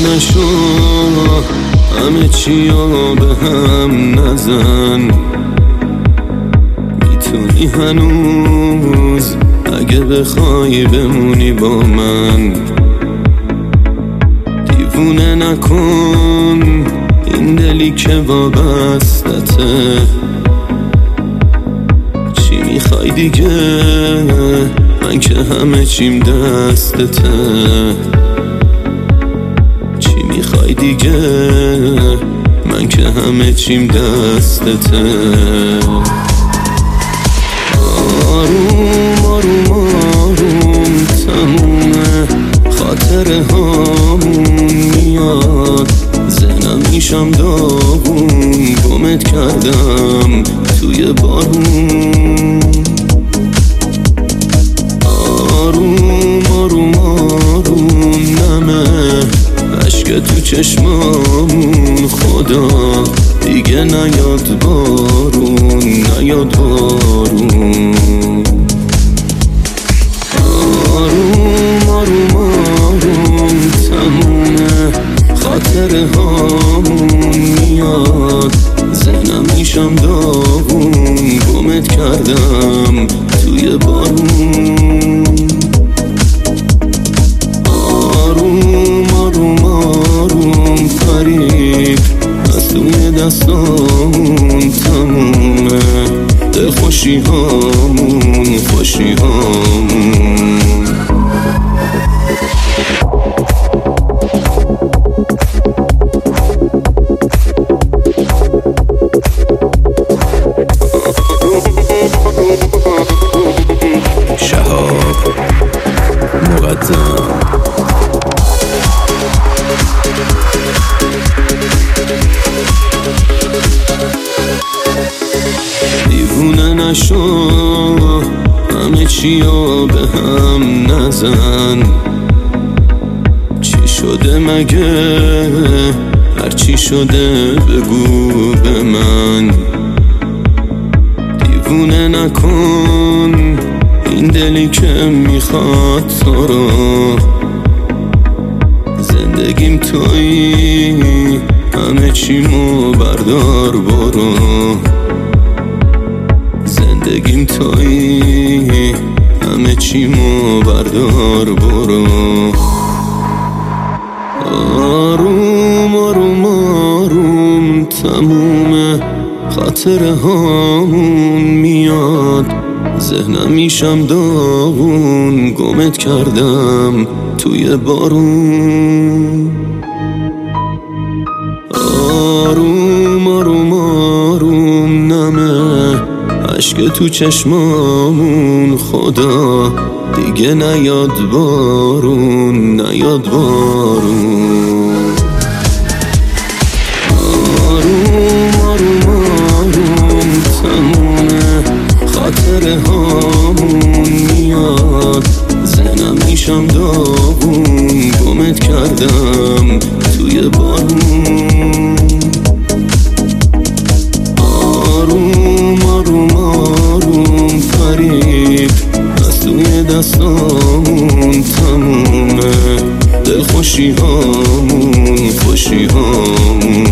نشو، همه چیا به هم نزن. میتونی هنوز اگه بخوای بمونی با من. دیوونه نکن این دلی که وابستته. چی میخوای دیگه؟ من که همه چیم دستته. چی میخوای دیگه؟ من که همه چیم دستته. آروم آروم آروم تمومه، خاطره هامون میاد. ذهنم میشم داغون، گمت کردم توی بارون. آروم آروم آروم نمه اشک تو چشمامون. خدا دیگه نیاد بارون، نیاد بارون. آروم آروم آروم تمومه، خاطره هامون میاد. ذهنم میشم داغون، گمت کردم توی بارون. آروم آروم آروم فرید از توی دستامون تمومه. دل خوشی هامون، خوشی هامون. شهاب مقدم. دیوونه نشو، همه چیا به هم نزن. چی شده مگه؟ هر چی شده بگو به من. دیوونه نکن این دلی که میخواد تو رو. زندگیم تویی، همه چیمو بردار برو. زندگیم تویی، همه چیمو بردار برو. آروم آروم آروم تمومه، خاطره هامون میاد. ذهنم میشم داغون، گمت کردم توی بارون. آروم آروم آروم نمه اشک تو چشمامون. خدا دیگه نیاد بارون، نیاد بارون. آروم آروم آروم تمومه، خاطره هامون میاد. ذهنم میشم داغون، گمت کردم توی بارون. آروم آروم آروم فرید از توی دستامون تمومه. دل خوشی هامون، خوشی هامون.